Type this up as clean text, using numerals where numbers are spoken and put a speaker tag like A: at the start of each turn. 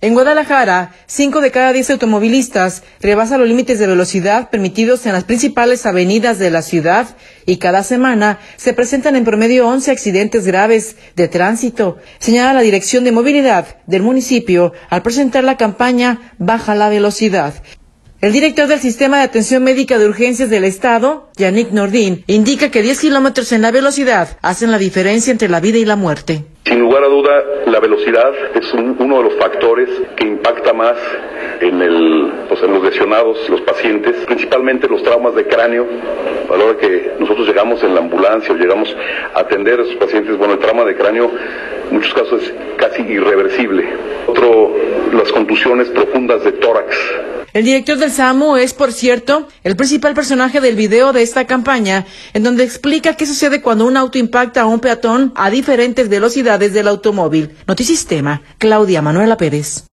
A: En Guadalajara, 5 de cada 10 automovilistas rebasan los límites de velocidad permitidos en las principales avenidas de la ciudad y cada semana se presentan en promedio 11 accidentes graves de tránsito, señala la Dirección de Movilidad del municipio al presentar la campaña Baja la Velocidad. El director del Sistema de Atención Médica de Urgencias del Estado, Yannick Nordin, indica que 10 kilómetros en la velocidad hacen la diferencia entre la vida y la muerte.
B: Sin lugar a duda, la velocidad es uno de los factores que impacta más en los lesionados, los pacientes, principalmente los traumas de cráneo. A la hora que nosotros llegamos en la ambulancia o llegamos a atender a esos pacientes, el trauma de cráneo en muchos casos es casi irreversible. Las contusiones profundas de tórax.
A: El director del SAMU es, por cierto, el principal personaje del video de esta campaña, en donde explica qué sucede cuando un auto impacta a un peatón a diferentes velocidades del automóvil. Notisistema, Claudia Manuela Pérez.